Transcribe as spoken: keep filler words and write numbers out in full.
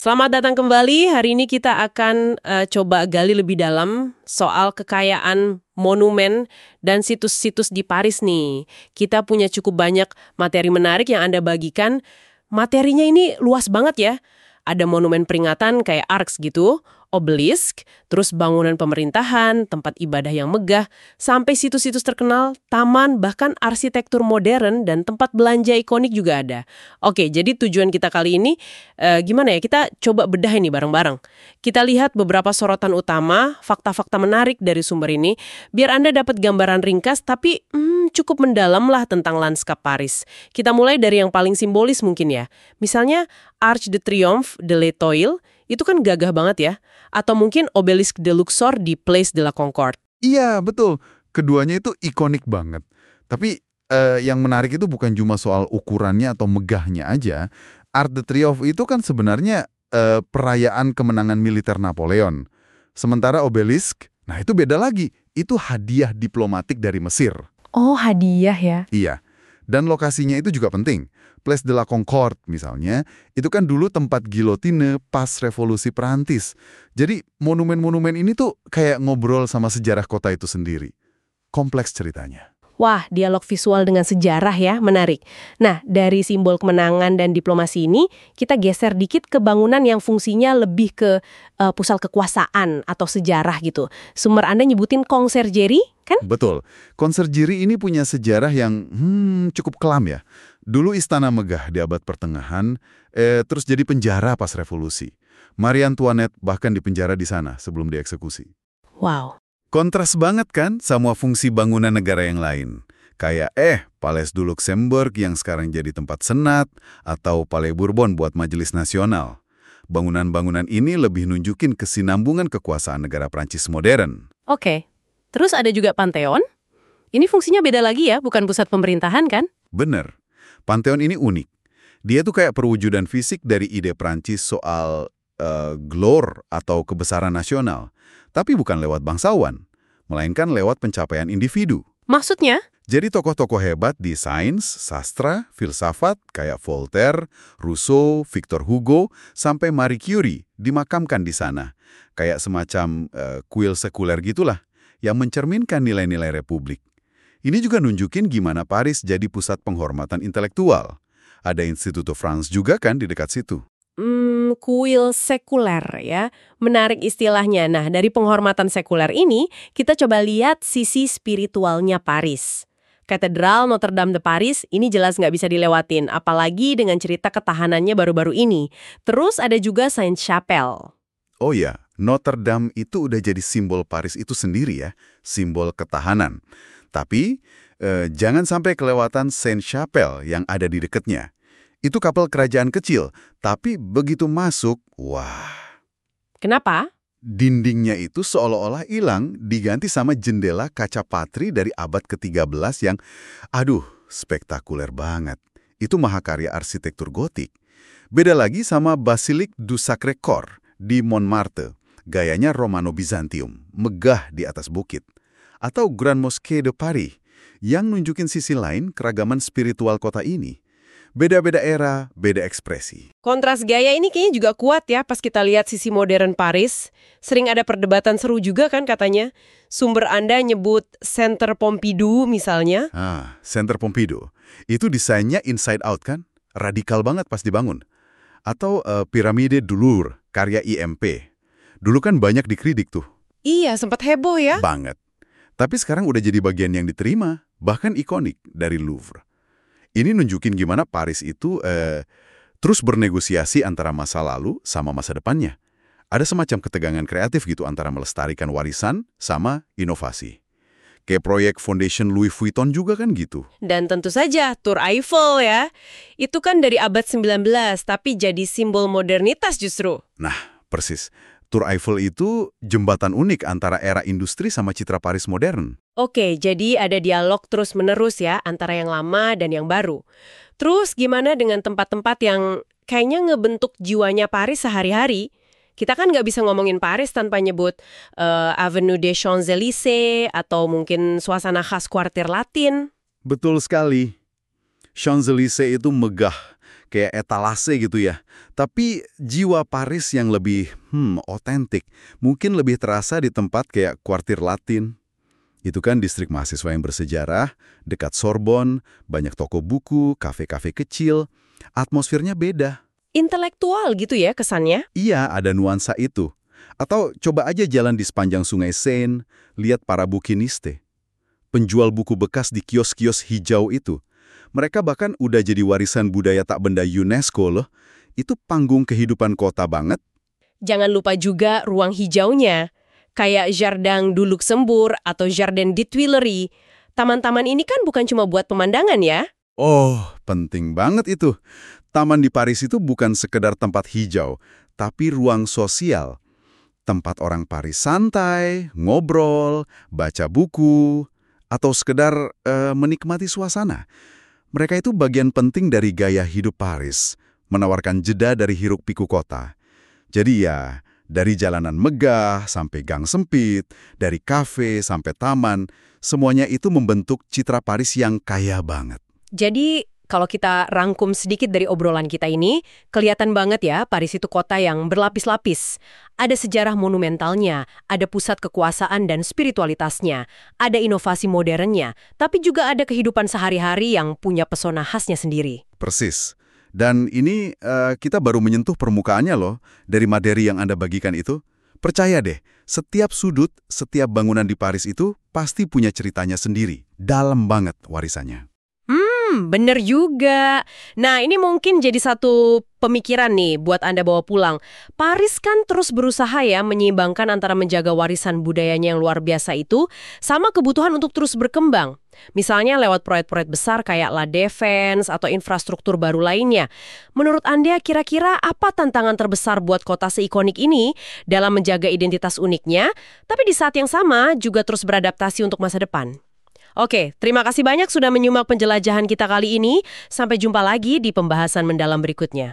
Selamat datang kembali. Hari ini kita akan eh, coba gali lebih dalam soal kekayaan monumen dan situs-situs di Paris nih. Kita punya cukup banyak materi menarik yang Anda bagikan. Materinya ini luas banget ya. Ada monumen peringatan kayak Arcs gitu, obelisk, terus bangunan pemerintahan, tempat ibadah yang megah, sampai situs-situs terkenal, taman, bahkan arsitektur modern dan tempat belanja ikonik juga ada. Oke, jadi tujuan kita kali ini eh, gimana ya? Kita coba bedah ini bareng-bareng. Kita lihat beberapa sorotan utama, fakta-fakta menarik dari sumber ini, biar Anda dapat gambaran ringkas tapi hmm, cukup mendalam lah tentang lanskap Paris. Kita mulai dari yang paling simbolis mungkin ya. Misalnya Arc de Triomphe de l'Étoile, itu kan gagah banget ya. Atau mungkin obelisk de Luxor di Place de la Concorde. Iya, betul. Keduanya itu ikonik banget. Tapi eh, yang menarik itu bukan cuma soal ukurannya atau megahnya aja. Arc de Triomphe itu kan sebenarnya eh, perayaan kemenangan militer Napoleon. Sementara obelisk, nah itu beda lagi. Itu hadiah diplomatik dari Mesir. Oh, hadiah ya? Iya. Dan lokasinya itu juga penting. Place de la Concorde misalnya, itu kan dulu tempat gilotine pas revolusi Perancis. Jadi monumen-monumen ini tuh kayak ngobrol sama sejarah kota itu sendiri. Kompleks ceritanya. Wah, dialog visual dengan sejarah ya, menarik. Nah, dari simbol kemenangan dan diplomasi ini, kita geser dikit ke bangunan yang fungsinya lebih ke uh, pusat kekuasaan atau sejarah gitu. Sumber Anda nyebutin Conciergerie, kan? Betul. Conciergerie ini punya sejarah yang hmm, cukup kelam ya. Dulu istana megah di abad pertengahan, eh, terus jadi penjara pas revolusi. Marie Antoinette bahkan dipenjara di sana sebelum dieksekusi. Wow. Kontras banget kan sama fungsi bangunan negara yang lain. Kayak eh, Palais du Luxembourg yang sekarang jadi tempat senat, atau Palais Bourbon buat majelis nasional. Bangunan-bangunan ini lebih nunjukin kesinambungan kekuasaan negara Prancis modern. Oke. Terus ada juga Pantheon. Ini fungsinya beda lagi ya, bukan pusat pemerintahan kan? Bener. Pantheon ini unik. Dia tuh kayak perwujudan fisik dari ide Prancis soal uh, gloire atau kebesaran nasional. Tapi bukan lewat bangsawan, melainkan lewat pencapaian individu. Maksudnya? Jadi tokoh-tokoh hebat di sains, sastra, filsafat kayak Voltaire, Rousseau, Victor Hugo, sampai Marie Curie dimakamkan di sana. Kayak semacam uh, kuil sekuler gitulah, yang mencerminkan nilai-nilai republik. Ini juga nunjukin gimana Paris jadi pusat penghormatan intelektual. Ada Institut France juga kan di dekat situ. Hmm, kuil sekuler ya, menarik istilahnya. Nah, dari penghormatan sekuler ini, kita coba lihat sisi spiritualnya Paris. Katedral Notre Dame de Paris ini jelas nggak bisa dilewatin, apalagi dengan cerita ketahanannya baru-baru ini. Terus ada juga Sainte-Chapelle. Oh ya, Notre Dame itu udah jadi simbol Paris itu sendiri ya, simbol ketahanan. Tapi, eh, jangan sampai kelewatan Sainte-Chapelle yang ada di dekatnya. Itu kapel kerajaan kecil, tapi begitu masuk, wah. Kenapa? Dindingnya itu seolah-olah hilang, diganti sama jendela kaca patri dari abad ke tiga belas yang, aduh, spektakuler banget. Itu mahakarya arsitektur gotik. Beda lagi sama Basilique du Sacré-Cœur di Montmartre, gayanya Romano-Bizantium, megah di atas bukit. Atau Grand Mosquée de Paris, yang nunjukin sisi lain keragaman spiritual kota ini. Beda-beda era, beda ekspresi. Kontras gaya ini kayaknya juga kuat ya pas kita lihat sisi modern Paris. Sering ada perdebatan seru juga kan katanya. Sumber Anda nyebut Centre Pompidou misalnya. Ah, Centre Pompidou. Itu desainnya inside out kan? Radikal banget pas dibangun. Atau uh, Piramide du Louvre, karya I M P. Dulu kan banyak dikritik tuh. Iya, sempat heboh ya. Banget. Tapi sekarang udah jadi bagian yang diterima, bahkan ikonik dari Louvre. Ini nunjukin gimana Paris itu eh, terus bernegosiasi antara masa lalu sama masa depannya. Ada semacam ketegangan kreatif gitu antara melestarikan warisan sama inovasi. Kayak proyek Foundation Louis Vuitton juga kan gitu. Dan tentu saja Tour Eiffel ya. Itu kan dari abad sembilan belas, tapi jadi simbol modernitas justru. Nah, persis. Tour Eiffel itu jembatan unik antara era industri sama citra Paris modern. Oke, jadi ada dialog terus-menerus ya antara yang lama dan yang baru. Terus gimana dengan tempat-tempat yang kayaknya ngebentuk jiwanya Paris sehari-hari? Kita kan nggak bisa ngomongin Paris tanpa nyebut uh, Avenue des Champs-Élysées atau mungkin suasana khas kuartir Latin. Betul sekali. Champs-Élysées itu megah, kayak etalase gitu ya. Tapi jiwa Paris yang lebih, hmm, otentik, mungkin lebih terasa di tempat kayak Kuartir Latin. Itu kan distrik mahasiswa yang bersejarah, dekat Sorbonne, banyak toko buku, kafe-kafe kecil. Atmosfernya beda. Intelektual gitu ya kesannya? Iya, ada nuansa itu. Atau coba aja jalan di sepanjang sungai Seine, lihat para bukiniste. Penjual buku bekas di kios-kios hijau itu. Mereka bahkan udah jadi warisan budaya tak benda UNESCO loh. Itu panggung kehidupan kota banget. Jangan lupa juga ruang hijaunya. Kayak Jardin du Luxembourg atau Jardin des Tuileries. Taman-taman ini kan bukan cuma buat pemandangan ya. Oh, penting banget itu. Taman di Paris itu bukan sekedar tempat hijau, tapi ruang sosial. Tempat orang Paris santai, ngobrol, baca buku, atau sekedar uh, menikmati suasana. Mereka itu bagian penting dari gaya hidup Paris, menawarkan jeda dari hiruk-pikuk kota. Jadi ya, dari jalanan megah sampai gang sempit, dari kafe sampai taman, semuanya itu membentuk citra Paris yang kaya banget. Jadi kalau kita rangkum sedikit dari obrolan kita ini, kelihatan banget ya Paris itu kota yang berlapis-lapis. Ada sejarah monumentalnya, ada pusat kekuasaan dan spiritualitasnya, ada inovasi modernnya, tapi juga ada kehidupan sehari-hari yang punya pesona khasnya sendiri. Persis. Dan ini uh, kita baru menyentuh permukaannya loh, dari materi yang Anda bagikan itu. Percaya deh, setiap sudut, setiap bangunan di Paris itu pasti punya ceritanya sendiri. Dalam banget warisannya. Hmm, bener juga. Nah, ini mungkin jadi satu pemikiran nih buat Anda bawa pulang. Paris kan terus berusaha ya menyeimbangkan antara menjaga warisan budayanya yang luar biasa itu sama kebutuhan untuk terus berkembang. Misalnya lewat proyek-proyek besar kayak La Défense atau infrastruktur baru lainnya. Menurut Anda kira-kira apa tantangan terbesar buat kota seikonik ini dalam menjaga identitas uniknya, tapi di saat yang sama juga terus beradaptasi untuk masa depan? Oke, terima kasih banyak sudah menyimak penjelajahan kita kali ini. Sampai jumpa lagi di pembahasan mendalam berikutnya.